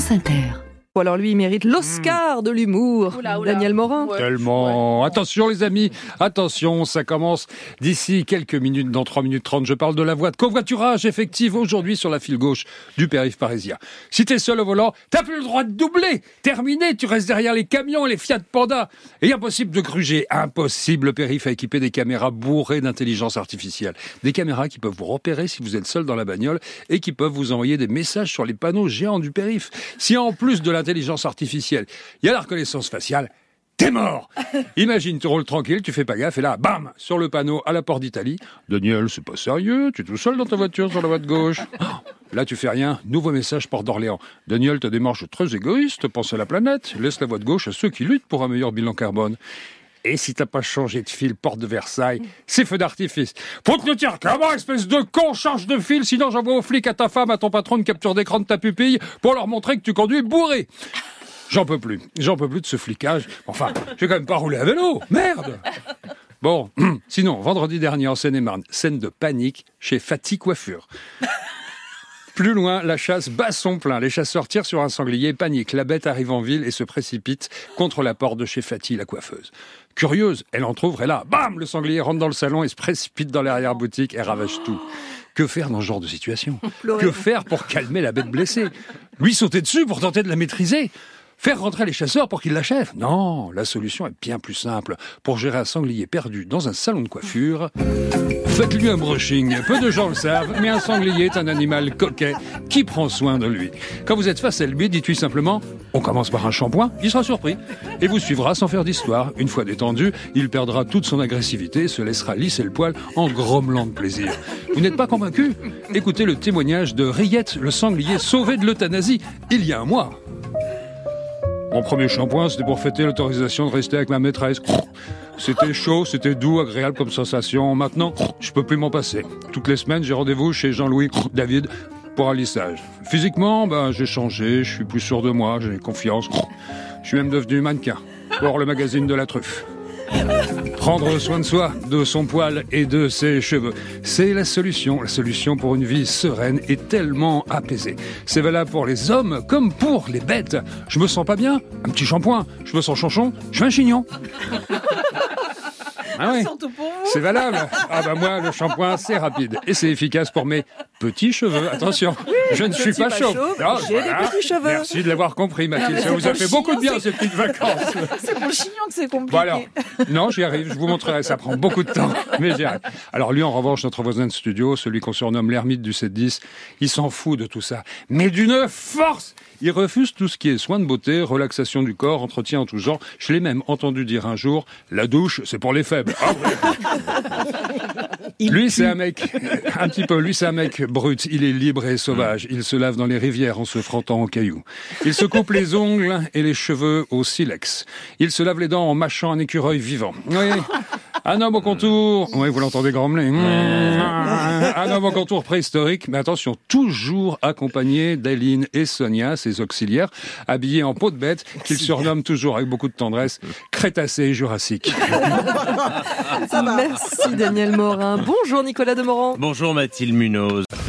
France Inter. Alors lui, il mérite l'Oscar de l'humour. Daniel Morin. Ouais. Tellement. Ouais. Attention les amis, attention, ça commence d'ici quelques minutes, dans 3 minutes 30. Je parle de la voie de covoiturage effective aujourd'hui sur la file gauche du périph' parisien. Si t'es seul au volant, t'as plus le droit de doubler. Terminé, tu restes derrière les camions et les Fiat Panda. Et impossible de gruger, impossible. Le périph' a équipé des caméras bourrées d'intelligence artificielle. Des caméras qui peuvent vous repérer si vous êtes seul dans la bagnole et qui peuvent vous envoyer des messages sur les panneaux géants du périph'. Si en plus de l'intelligence artificielle, il y a la reconnaissance faciale, t'es mort. Imagine, tu roules tranquille, tu fais pas gaffe, et là, bam, sur le panneau à la porte d'Italie, Daniel, c'est pas sérieux, tu es tout seul dans ta voiture sur la voie de gauche. Là, tu fais rien, nouveau message Porte d'Orléans. Daniel, ta démarche est très égoïste, pense à la planète, laisse la voie de gauche à ceux qui luttent pour un meilleur bilan carbone. Et si t'as pas changé de fil, porte de Versailles, c'est feu d'artifice. Faut te le dire, comment, espèce de con, change de fil, sinon j'envoie aux flics, à ta femme, à ton patron une capture d'écran de ta pupille pour leur montrer que tu conduis bourré. J'en peux plus de ce flicage. Enfin, je vais quand même pas rouler à vélo, merde. Bon, sinon, vendredi dernier en Seine-et-Marne, scène de panique chez Fatih Coiffure. Plus loin, la chasse bat son plein. Les chasseurs tirent sur un sanglier, paniquent. La bête arrive en ville et se précipite contre la porte de chez Fatih, la coiffeuse. Curieuse, elle entrouvre et là, bam, le sanglier rentre dans le salon et se précipite dans l'arrière-boutique et ravage tout. Que faire dans ce genre de situation ? Que faire pour calmer la bête blessée ? Lui sauter dessus pour tenter de la maîtriser ? Faire rentrer les chasseurs pour qu'ils l'achèvent ? Non, la solution est bien plus simple. Pour gérer un sanglier perdu dans un salon de coiffure, faites-lui un brushing. Peu de gens le savent, mais un sanglier est un animal coquet qui prend soin de lui. Quand vous êtes face à lui, dites-lui simplement « On commence par un shampoing », il sera surpris. Et vous suivra sans faire d'histoire. Une fois détendu, il perdra toute son agressivité et se laissera lisser le poil en grommelant de plaisir. Vous n'êtes pas convaincu ? Écoutez le témoignage de Riette, le sanglier sauvé de l'euthanasie, il y a un mois. Mon premier shampoing, c'était pour fêter l'autorisation de rester avec ma maîtresse. C'était chaud, c'était doux, agréable comme sensation. Maintenant, je peux plus m'en passer. Toutes les semaines, j'ai rendez-vous chez Jean-Louis David pour un lissage. Physiquement, j'ai changé, je suis plus sûr de moi, j'ai confiance. Je suis même devenu mannequin pour le magazine de la truffe. Prendre soin de soi, de son poil et de ses cheveux, c'est la solution pour une vie sereine et tellement apaisée. C'est valable pour les hommes comme pour les bêtes. Je me sens pas bien, un petit shampoing. Je me sens chonchon, je fais un chignon. Ah oui, c'est valable. Moi, le shampoing, c'est rapide et c'est efficace pour mes petits cheveux. Attention, je ne suis pas chauve. J'ai des petits cheveux. Merci de l'avoir compris, Mathilde. Ça vous a fait beaucoup de bien, ces petites vacances. C'est pour le chignon que c'est compliqué. Bon alors, non, j'y arrive, je vous montrerai, ça prend beaucoup de temps, mais j'y arrive. Alors lui, en revanche, notre voisin de studio, celui qu'on surnomme l'ermite du 7-10, il s'en fout de tout ça. Mais d'une force! Il refuse tout ce qui est soins de beauté, relaxation du corps, entretien en tout genre. Je l'ai même entendu dire un jour, la douche, c'est pour les faibles. Ah ouais. Lui, c'est un mec brut. Il est libre et sauvage. Il se lave dans les rivières en se frottant aux cailloux. Il se coupe les ongles et les cheveux au silex. Il se lave les dents en mâchant un écureuil vivant. Oui. Un homme au contour, oui, vous l'entendez grommeler. Un homme au contour préhistorique, mais attention, toujours accompagné d'Aline et Sonia, ses auxiliaires, habillés en peau de bête, qu'il surnomme toujours avec beaucoup de tendresse, Crétacé et Jurassique. Merci Daniel Morin. Bonjour Nicolas Demorand. Bonjour Mathilde Munoz.